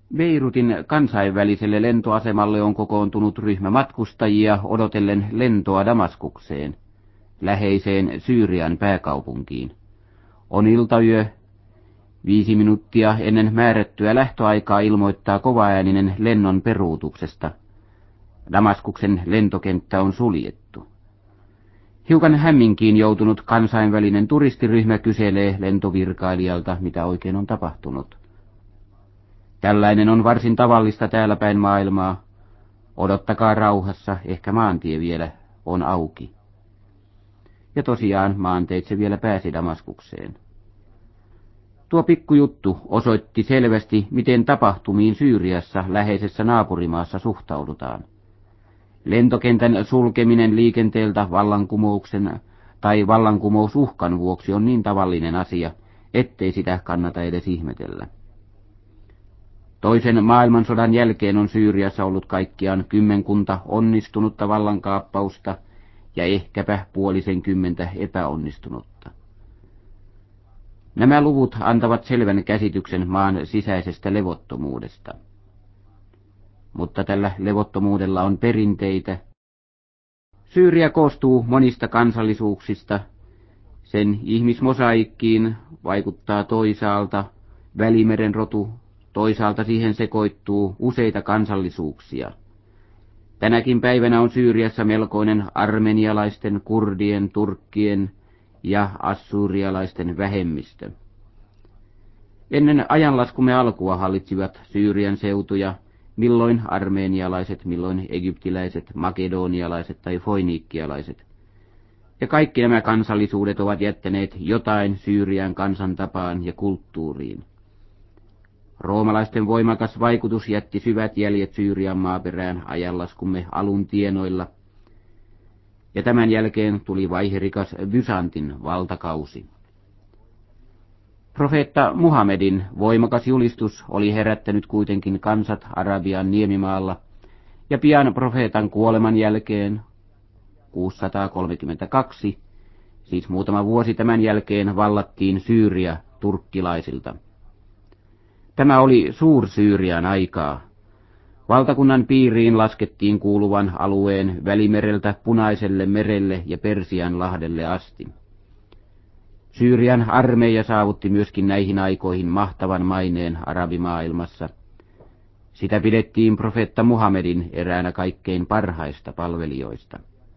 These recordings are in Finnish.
Beirutin kansainväliselle lentoasemalle on kokoontunut ryhmä matkustajia odotellen lentoa Damaskukseen, läheiseen Syyrian pääkaupunkiin. On iltayö. 5 minuuttia ennen määrättyä lähtöaikaa ilmoittaa kovaääninen lennon peruutuksesta. Damaskuksen lentokenttä on suljettu. Hiukan hämminkiin joutunut kansainvälinen turistiryhmä kyselee lentovirkailijalta, mitä oikein on tapahtunut. Tällainen on varsin tavallista täällä päin maailmaa. Odottakaa rauhassa, ehkä maantie vielä on auki. Ja tosiaan maanteitse vielä pääsi Damaskukseen. Tuo pikkujuttu osoitti selvästi, miten tapahtumiin Syyriassa läheisessä naapurimaassa suhtaudutaan. Lentokentän sulkeminen liikenteeltä vallankumouksen tai vallankumousuhkan vuoksi on niin tavallinen asia, ettei sitä kannata edes ihmetellä. Toisen maailmansodan jälkeen on Syyriassa ollut kaikkiaan 10 onnistunutta vallankaappausta ja ehkäpä 50 epäonnistunutta. Nämä luvut antavat selvän käsityksen maan sisäisestä levottomuudesta. Mutta tällä levottomuudella on perinteitä. Syyria koostuu monista kansallisuuksista. Sen ihmismosaikkiin vaikuttaa toisaalta Välimeren rotu, toisaalta siihen sekoittuu useita kansallisuuksia. Tänäkin päivänä on Syyriassa melkoinen armenialaisten, kurdien, turkkien ja assyrialaisten vähemmistö. Ennen ajanlaskumme alkua hallitsivat Syyrian seutuja milloin armenialaiset, milloin egyptiläiset, makedonialaiset tai foiniikkialaiset. Ja kaikki nämä kansallisuudet ovat jättäneet jotain Syyrian kansantapaan ja kulttuuriin. Roomalaisten voimakas vaikutus jätti syvät jäljet Syyrian maaperään ajanlaskumme alun tienoilla, ja tämän jälkeen tuli vaiherikas Byzantin valtakausi. Profeetta Muhammedin voimakas julistus oli herättänyt kuitenkin kansat Arabian niemimaalla, ja pian profeetan kuoleman jälkeen, 632, siis muutama vuosi tämän jälkeen, vallattiin Syyria turkkilaisilta. Tämä oli Suur-Syyrian aikaa. Valtakunnan piiriin laskettiin kuuluvan alueen Välimereltä Punaiselle merelle ja Persianlahdelle asti. Syyrian armeija saavutti myöskin näihin aikoihin mahtavan maineen arabimaailmassa. Sitä pidettiin profeetta Muhammedin eräänä kaikkein parhaista palvelijoista.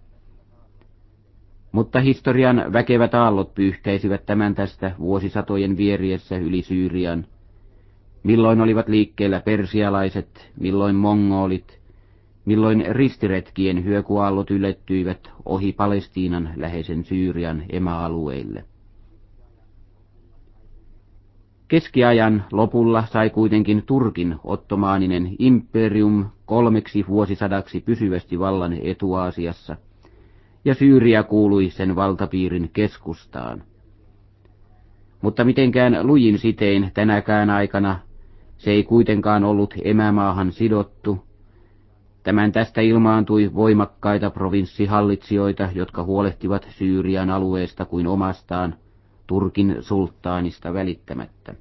Mutta historian väkevät aallot pyyhkäisivät tämän tästä vuosisatojen vieriessä yli Syyrian. Milloin olivat liikkeellä persialaiset, milloin mongolit, milloin ristiretkien hyökuaallot ylettyivät ohi Palestiinan läheisen Syyrian emäalueille. Keskiajan lopulla sai kuitenkin Turkin ottomaaninen imperium 3 vuosisadaksi pysyvästi vallan Etuaasiassa, ja Syyria kuului sen valtapiirin keskustaan. Mutta mitenkään lujin sitein tänäkään aikana se ei kuitenkaan ollut emämaahan sidottu. Tämän tästä ilmaantui voimakkaita provinssihallitsijoita, jotka huolehtivat Syyrian alueesta kuin omastaan, Turkin sulttaanista välittämättä.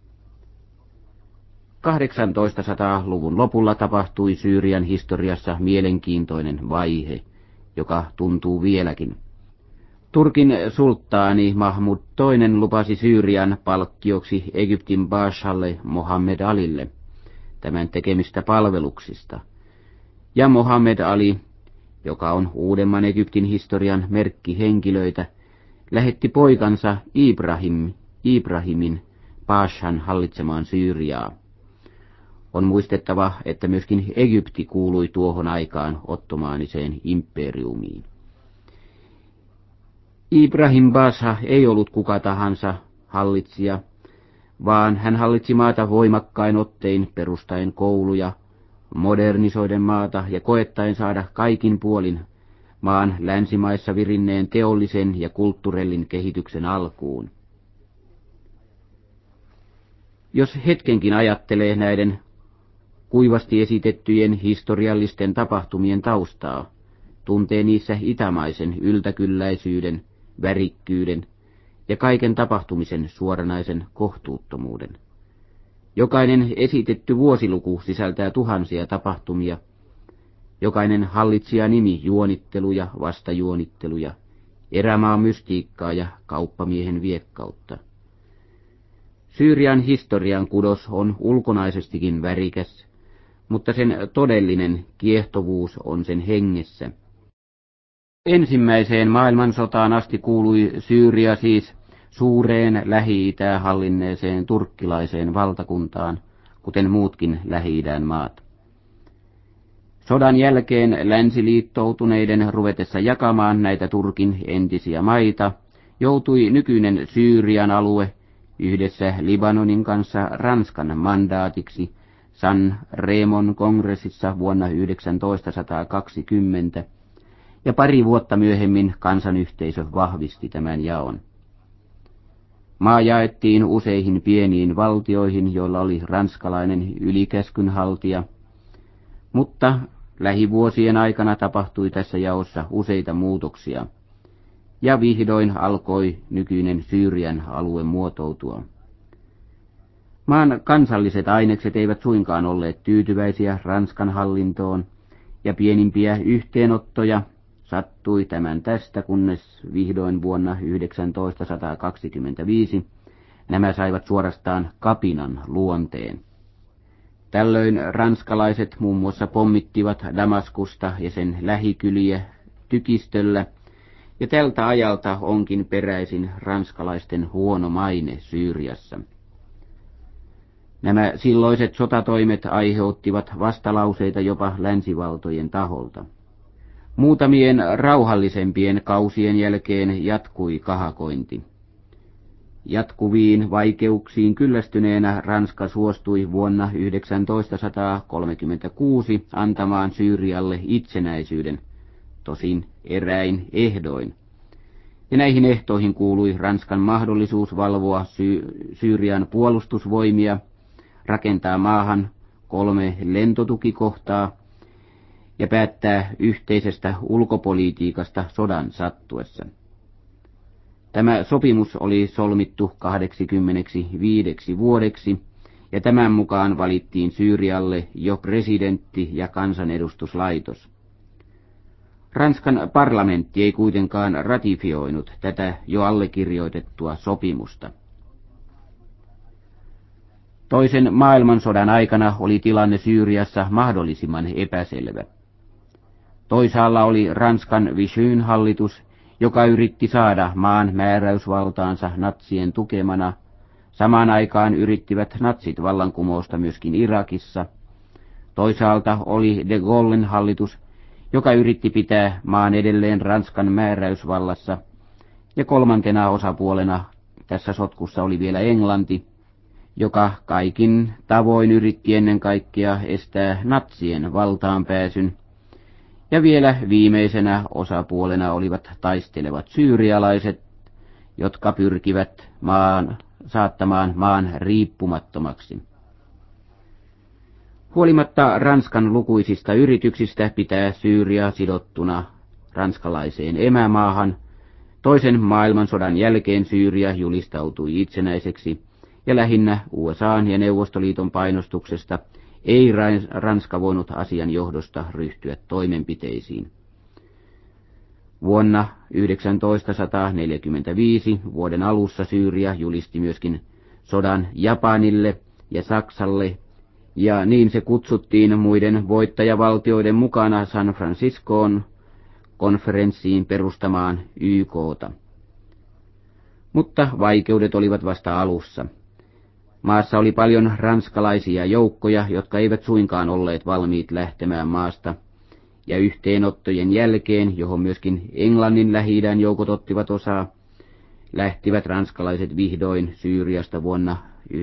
1800-luvun lopulla tapahtui Syyrian historiassa mielenkiintoinen vaihe, joka tuntuu vieläkin. Turkin sulttaani Mahmud II lupasi Syyrian palkkioksi Egyptin Bashalle Mohammed Alille tämän tekemistä palveluksista. Ja Mohammed Ali, joka on uudemman Egyptin historian merkkihenkilöitä, lähetti poikansa Ibrahimin Bashan hallitsemaan Syyriaa. On muistettava, että myöskin Egypti kuului tuohon aikaan ottomaaniseen imperiumiin. Ibrahim Basha ei ollut kuka tahansa hallitsija, vaan hän hallitsi maata voimakkain ottein perustaen kouluja, modernisoiden maata ja koettaen saada kaikin puolin maan länsimaissa virinneen teollisen ja kulttuurellin kehityksen alkuun. Jos hetkenkin ajattelee näiden kuivasti esitettyjen historiallisten tapahtumien taustaa, tuntee niissä itämaisen yltäkylläisyyden, värikkyyden ja kaiken tapahtumisen suoranaisen kohtuuttomuuden. Jokainen esitetty vuosiluku sisältää tuhansia tapahtumia. Jokainen hallitsijanimi juonitteluja, vastajuonitteluja, erämaan mystiikkaa ja kauppamiehen viekkautta. Syyrian historian kudos on ulkonaisestikin värikäs, mutta sen todellinen kiehtovuus on sen hengessä. Ensimmäiseen maailmansotaan asti kuului Syyria siis suureen Lähi-Itää hallinneeseen turkkilaiseen valtakuntaan, kuten muutkin Lähi-idän maat. Sodan jälkeen länsiliittoutuneiden ruvetessa jakamaan näitä Turkin entisiä maita, joutui nykyinen Syyrian alue yhdessä Libanonin kanssa Ranskan mandaatiksi San Remon kongressissa vuonna 1920, ja pari vuotta myöhemmin kansanyhteisö vahvisti tämän jaon. Maa jaettiin useihin pieniin valtioihin, joilla oli ranskalainen ylikäskynhaltija, mutta lähivuosien aikana tapahtui tässä jaossa useita muutoksia, ja vihdoin alkoi nykyinen Syyrian alue muotoutua. Maan kansalliset ainekset eivät suinkaan olleet tyytyväisiä Ranskan hallintoon, ja pienimpiä yhteenottoja sattui tämän tästä, kunnes vihdoin vuonna 1925 nämä saivat suorastaan kapinan luonteen. Tällöin ranskalaiset muun muassa pommittivat Damaskusta ja sen lähikyliä tykistöllä, ja tältä ajalta onkin peräisin ranskalaisten huono maine Syyriassa. Nämä silloiset sotatoimet aiheuttivat vastalauseita jopa länsivaltojen taholta. Muutamien rauhallisempien kausien jälkeen jatkui kahakointi. Jatkuviin vaikeuksiin kyllästyneenä Ranska suostui vuonna 1936 antamaan Syyrialle itsenäisyyden, tosin eräin ehdoin. Ja näihin ehtoihin kuului Ranskan mahdollisuus valvoa Syyrian puolustusvoimia, rakentaa maahan 3 lentotukikohtaa ja päättää yhteisestä ulkopolitiikasta sodan sattuessa. Tämä sopimus oli solmittu 85 vuodeksi, ja tämän mukaan valittiin Syyrialle jo presidentti ja kansanedustuslaitos. Ranskan parlamentti ei kuitenkaan ratifioinut tätä jo allekirjoitettua sopimusta. Toisen maailmansodan aikana oli tilanne Syyriassa mahdollisimman epäselvä. Toisaalla oli Ranskan Vichyn hallitus, joka yritti saada maan määräysvaltaansa natsien tukemana. Samaan aikaan yrittivät natsit vallankumousta myöskin Irakissa. Toisaalta oli de Gaullen hallitus, joka yritti pitää maan edelleen Ranskan määräysvallassa. Ja kolmantena osapuolena tässä sotkussa oli vielä Englanti, joka kaikin tavoin yritti ennen kaikkea estää natsien valtaan pääsyn. Ja vielä viimeisenä osapuolena olivat taistelevat syyrialaiset, jotka pyrkivät saattamaan maan riippumattomaksi. Huolimatta Ranskan lukuisista yrityksistä pitää Syyria sidottuna ranskalaiseen emämaahan, toisen maailmansodan jälkeen Syyria julistautui itsenäiseksi, ja lähinnä USA:n ja Neuvostoliiton painostuksesta ei Ranska voinut asian johdosta ryhtyä toimenpiteisiin. Vuonna 1945 vuoden alussa Syyria julisti myöskin sodan Japanille ja Saksalle, ja niin se kutsuttiin muiden voittajavaltioiden mukana San Franciscoon konferenssiin perustamaan YK:ta. Mutta vaikeudet olivat vasta alussa. Maassa oli paljon ranskalaisia joukkoja, jotka eivät suinkaan olleet valmiit lähtemään maasta, ja yhteenottojen jälkeen, johon myöskin Englannin Lähi-idän joukot ottivat osaa, lähtivät ranskalaiset vihdoin Syyriasta vuonna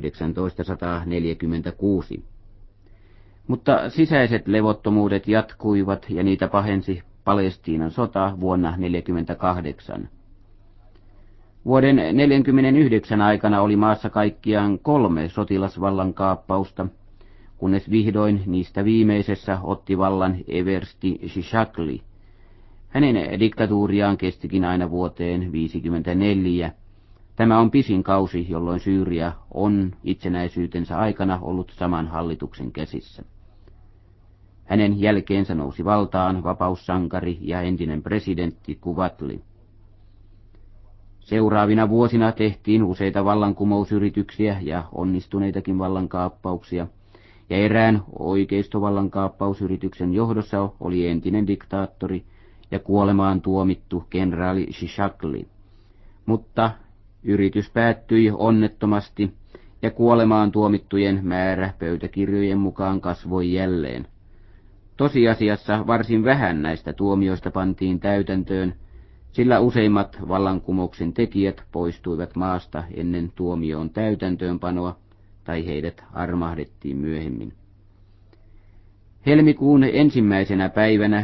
1946. Mutta sisäiset levottomuudet jatkuivat ja niitä pahensi Palestiinan sota vuonna 1948. Vuoden 1949 aikana oli maassa kaikkiaan 3 sotilasvallankaappausta, kunnes vihdoin niistä viimeisessä otti vallan Eversti Shishakli. Hänen diktatuuriaan kestikin aina vuoteen 1954, Tämä on pisin kausi, jolloin Syyria on itsenäisyytensä aikana ollut saman hallituksen käsissä. Hänen jälkeensä nousi valtaan vapaussankari ja entinen presidentti Kuvatli. Seuraavina vuosina tehtiin useita vallankumousyrityksiä ja onnistuneitakin vallankaappauksia, ja erään oikeistovallankaappausyrityksen johdossa oli entinen diktaattori ja kuolemaan tuomittu kenraali Shishakli. Mutta yritys päättyi onnettomasti, ja kuolemaan tuomittujen määrä pöytäkirjojen mukaan kasvoi jälleen. Tosiasiassa varsin vähän näistä tuomioista pantiin täytäntöön, sillä useimmat vallankumouksen tekijät poistuivat maasta ennen tuomioon täytäntöönpanoa, tai heidät armahdettiin myöhemmin. Helmikuun 1. päivänä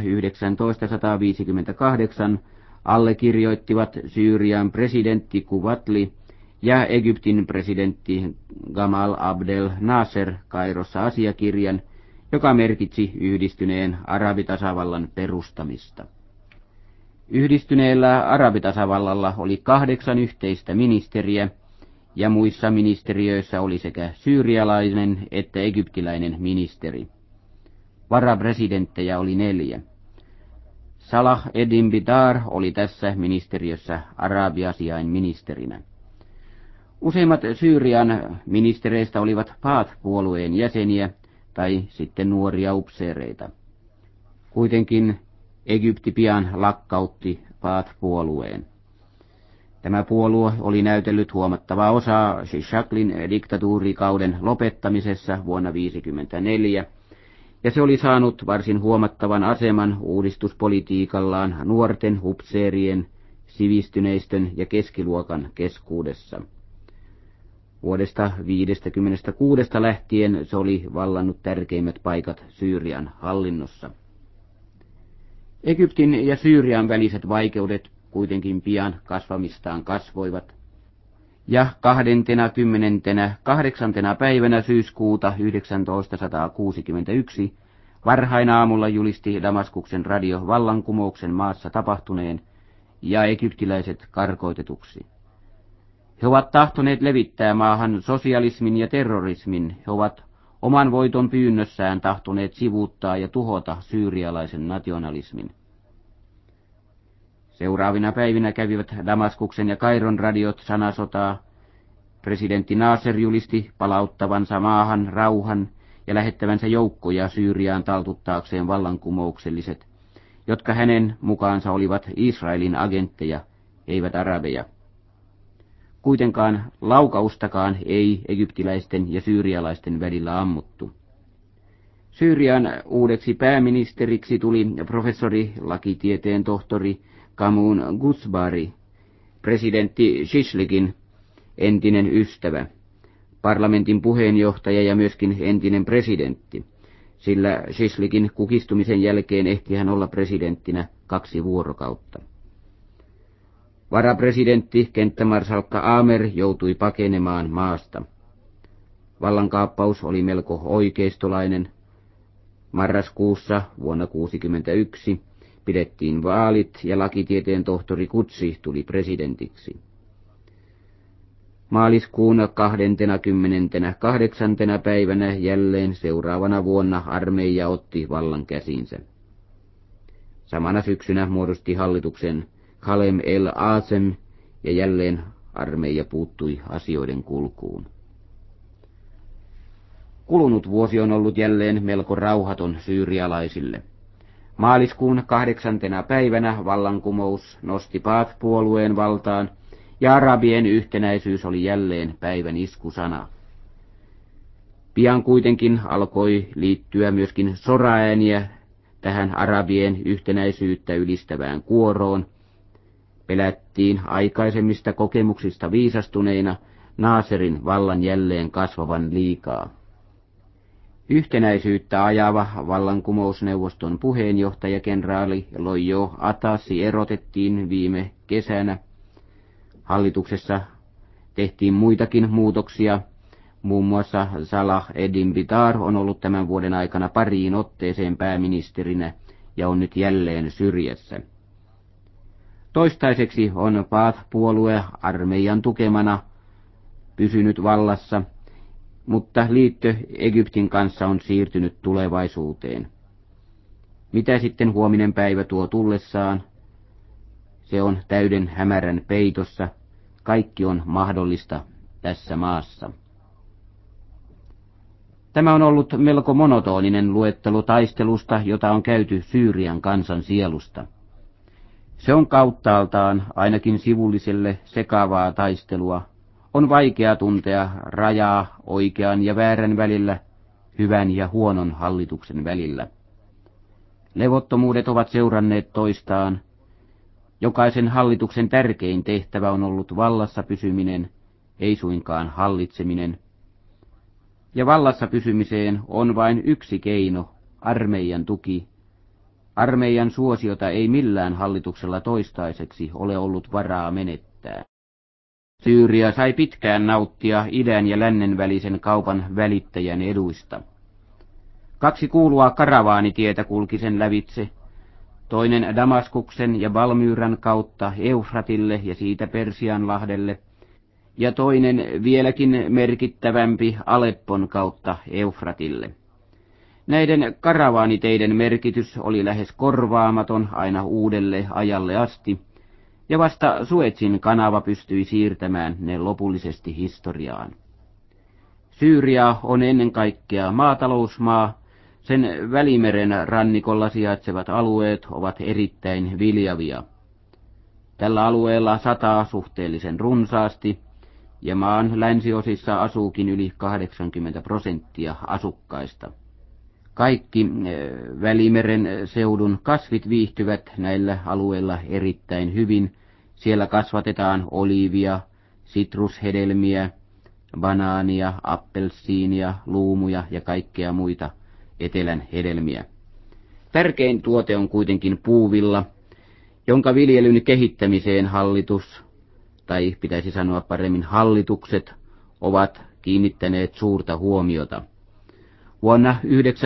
1958 allekirjoittivat Syyrian presidentti Kuvatli ja Egyptin presidentti Gamal Abdel Nasser Kairossa asiakirjan, joka merkitsi yhdistyneen arabitasavallan perustamista. Yhdistyneellä arabitasavallalla oli 8 yhteistä ministeriä, ja muissa ministeriöissä oli sekä syyrialainen että egyptiläinen ministeri. Varapresidenttejä oli 4. Salah Eddin Bidar oli tässä ministeriössä arabiasiain ministerinä. Useimmat Syyrian ministereistä olivat Baath-puolueen jäseniä tai sitten nuoria upseereita. Kuitenkin Egypti pian lakkautti Baath-puolueen. Tämä puolue oli näytellyt huomattavaa osaa Shishaklin diktatuurikauden lopettamisessa vuonna 1954, ja se oli saanut varsin huomattavan aseman uudistuspolitiikallaan nuorten upseerien, sivistyneistön ja keskiluokan keskuudessa. Vuodesta 1956 lähtien se oli vallannut tärkeimmät paikat Syyrian hallinnossa. Egyptin ja Syyrian väliset vaikeudet kuitenkin pian kasvamistaan kasvoivat, ja 28. päivänä syyskuuta 1961 varhain aamulla julisti Damaskuksen radio vallankumouksen maassa tapahtuneen ja egyptiläiset karkoitetuksi. He ovat tahtoneet levittää maahan sosialismin ja terrorismin, he ovat oman voiton pyynnössään tahtoneet sivuuttaa ja tuhota syyrialaisen nationalismin. Seuraavina päivinä kävivät Damaskuksen ja Kairon radiot sanasotaa. Presidentti Nasser julisti palauttavansa maahan rauhan ja lähettävänsä joukkoja Syyriaan taltuttaakseen vallankumoukselliset, jotka hänen mukaansa olivat Israelin agentteja, eivät arabeja. Kuitenkaan laukaustakaan ei egyptiläisten ja syyrialaisten välillä ammuttu. Syyrian uudeksi pääministeriksi tuli professori, lakitieteen tohtori Kamun Gusbari, presidentti Shishlikin entinen ystävä, parlamentin puheenjohtaja ja myöskin entinen presidentti, sillä Shishlikin kukistumisen jälkeen ehti hän olla presidenttinä 2 vuorokautta. Varapresidentti kenttämarsalkka Amer joutui pakenemaan maasta. Vallankaappaus oli melko oikeistolainen. Marraskuussa vuonna 1961 pidettiin vaalit ja lakitieteen tohtori Kutsi tuli presidentiksi. Maaliskuun 28. päivänä jälleen seuraavana vuonna armeija otti vallan käsinsä. Samana syksynä muodosti hallituksen Khalem el-Asem ja jälleen armeija puuttui asioiden kulkuun. Kulunut vuosi on ollut jälleen melko rauhaton syyrialaisille. Maaliskuun 8. päivänä vallankumous nosti Baath-puolueen valtaan, ja arabien yhtenäisyys oli jälleen päivän iskusana. Pian kuitenkin alkoi liittyä myöskin soraääniä tähän arabien yhtenäisyyttä ylistävään kuoroon. Pelättiin aikaisemmista kokemuksista viisastuneina Nasserin vallan jälleen kasvavan liikaa. Yhtenäisyyttä ajava vallankumousneuvoston puheenjohtaja kenraali Loijo Atassi erotettiin viime kesänä. Hallituksessa tehtiin muitakin muutoksia, muun muassa Salah Eddin Bidar on ollut tämän vuoden aikana pariin otteeseen pääministerinä ja on nyt jälleen syrjässä. Toistaiseksi on Baath-puolue armeijan tukemana pysynyt vallassa, mutta liitto Egyptin kanssa on siirtynyt tulevaisuuteen. Mitä sitten huominen päivä tuo tullessaan? Se on täyden hämärän peitossa. Kaikki on mahdollista tässä maassa. Tämä on ollut melko monotoninen luettelo taistelusta, jota on käyty Syyrian kansan sielusta. Se on kauttaaltaan, ainakin sivulliselle, sekavaa taistelua. On vaikea tuntea rajaa oikean ja väärän välillä, hyvän ja huonon hallituksen välillä. Levottomuudet ovat seuranneet toistaan. Jokaisen hallituksen tärkein tehtävä on ollut vallassa pysyminen, ei suinkaan hallitseminen. Ja vallassa pysymiseen on vain yksi keino, armeijan tuki. Armeijan suosiota ei millään hallituksella toistaiseksi ole ollut varaa menettää. Syyria sai pitkään nauttia idän ja lännen välisen kaupan välittäjän eduista. 2 kuulua karavaanitietä kulki sen lävitse, toinen Damaskuksen ja Valmyyran kautta Eufratille ja siitä Persianlahdelle, ja toinen vieläkin merkittävämpi Aleppon kautta Eufratille. Näiden karavaaniteiden merkitys oli lähes korvaamaton aina uudelle ajalle asti, ja vasta Suezin kanava pystyi siirtämään ne lopullisesti historiaan. Syyria on ennen kaikkea maatalousmaa, sen Välimeren rannikolla sijaitsevat alueet ovat erittäin viljavia. Tällä alueella sataa suhteellisen runsaasti, ja maan länsiosissa asuukin yli 80% asukkaista. Kaikki Välimeren seudun kasvit viihtyvät näillä alueilla erittäin hyvin. Siellä kasvatetaan oliivia, sitrushedelmiä, banaania, appelsiinia, luumuja ja kaikkea muita etelän hedelmiä. Tärkein tuote on kuitenkin puuvilla, jonka viljelyn kehittämiseen hallitus, tai pitäisi sanoa paremmin hallitukset, ovat kiinnittäneet suurta huomiota. Vuonna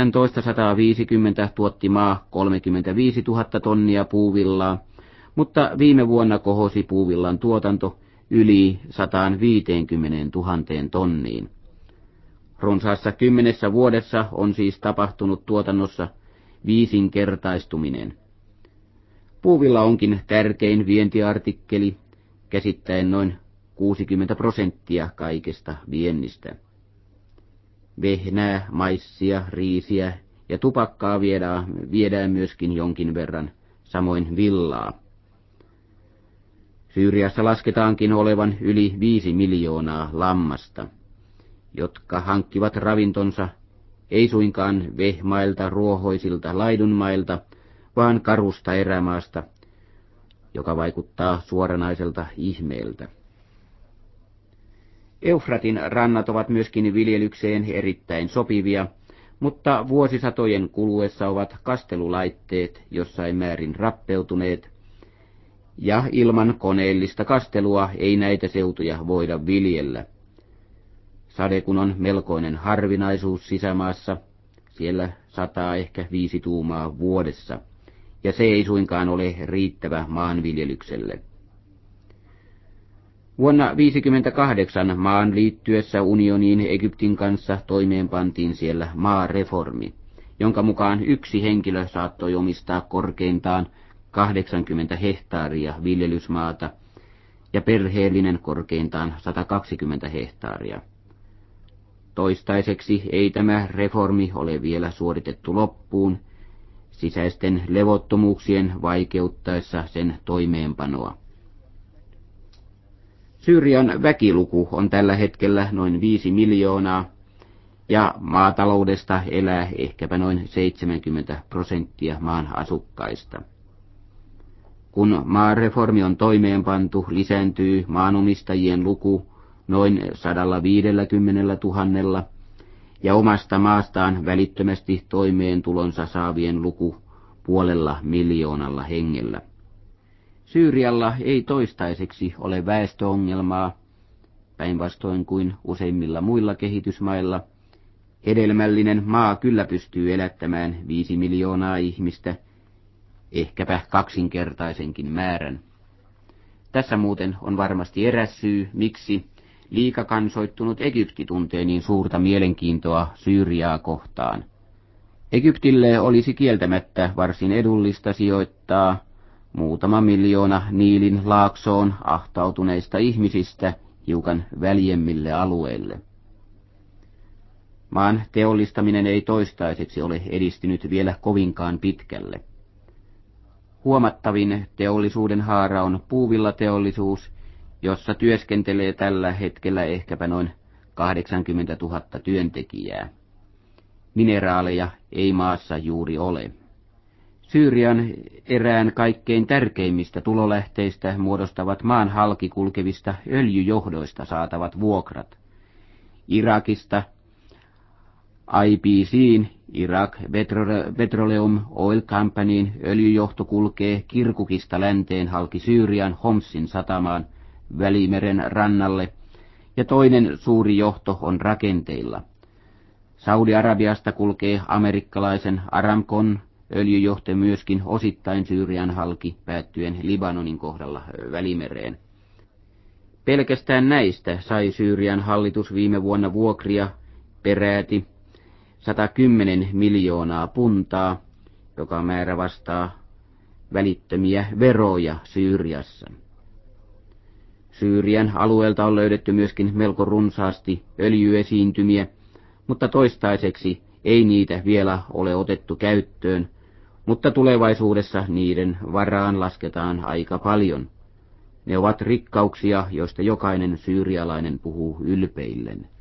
1950 tuotti maa 35 000 tonnia puuvillaa, mutta viime vuonna kohosi puuvillan tuotanto yli 150 000 tonniin. Runsaassa 10 vuodessa on siis tapahtunut tuotannossa 5-kertaistuminen. Puuvilla onkin tärkein vientiartikkeli, käsittäen noin 60% kaikesta viennistä. Vehnää, maissia, riisiä ja tupakkaa viedään myöskin jonkin verran, samoin villaa. Syyriassa lasketaankin olevan yli 5 miljoonaa lammasta, jotka hankkivat ravintonsa ei suinkaan vehmailta, ruohoisilta laidunmailta, vaan karusta erämaasta, joka vaikuttaa suoranaiselta ihmeeltä. Eufratin rannat ovat myöskin viljelykseen erittäin sopivia, mutta vuosisatojen kuluessa ovat kastelulaitteet jossain määrin rappeutuneet, ja ilman koneellista kastelua ei näitä seutuja voida viljellä. Sade kun on melkoinen harvinaisuus sisämaassa, siellä sataa ehkä 5 tuumaa vuodessa, ja se ei suinkaan ole riittävä maanviljelykselle. Vuonna 1958 maan liittyessä unioniin Egyptin kanssa toimeenpantiin siellä maareformi, jonka mukaan yksi henkilö saattoi omistaa korkeintaan 80 hehtaaria viljelysmaata ja perheellinen korkeintaan 120 hehtaaria. Toistaiseksi ei tämä reformi ole vielä suoritettu loppuun, sisäisten levottomuuksien vaikeuttaessa sen toimeenpanoa. Syyrian väkiluku on tällä hetkellä noin 5 miljoonaa, ja maataloudesta elää ehkäpä noin 70% maan asukkaista. Kun maareformi on toimeenpantu, lisääntyy maanomistajien luku noin 150 000, ja omasta maastaan välittömästi toimeentulonsa saavien luku 500 000 hengellä. Syyrialla ei toistaiseksi ole väestöongelmaa, päinvastoin kuin useimmilla muilla kehitysmailla. Hedelmällinen maa kyllä pystyy elättämään 5 miljoonaa ihmistä, ehkäpä 2-kertaisenkin määrän. Tässä muuten on varmasti eräs syy, miksi liikakansoittunut Egypti tuntee niin suurta mielenkiintoa Syyriaa kohtaan. Egyptille olisi kieltämättä varsin edullista sijoittaa muutama miljoona Niilin laaksoon ahtautuneista ihmisistä hiukan väljemmille alueille. Maan teollistaminen ei toistaiseksi ole edistynyt vielä kovinkaan pitkälle. Huomattavin teollisuuden haara on puuvillateollisuus, jossa työskentelee tällä hetkellä ehkäpä noin 80 000 työntekijää. Mineraaleja ei maassa juuri ole. Syyrian erään kaikkein tärkeimmistä tulolähteistä muodostavat maan halki kulkevista öljyjohdoista saatavat vuokrat. Irakista IPC:n, Iraq Petroleum Oil Companyn, öljyjohto kulkee Kirkukista länteen halki Syyrian Homsin satamaan Välimeren rannalle, ja toinen suuri johto on rakenteilla. Saudi-Arabiasta kulkee amerikkalaisen Aramcon öljyjohto myöskin osittain Syyrian halki päättyen Libanonin kohdalla Välimereen. Pelkästään näistä sai Syyrian hallitus viime vuonna vuokria peräti 110 miljoonaa puntaa, joka määrä vastaa välittömiä veroja Syyriassa. Syyrian alueelta on löydetty myöskin melko runsaasti öljyesiintymiä, mutta toistaiseksi ei niitä vielä ole otettu käyttöön, mutta tulevaisuudessa niiden varaan lasketaan aika paljon. Ne ovat rikkauksia, joista jokainen syyrialainen puhuu ylpeillen.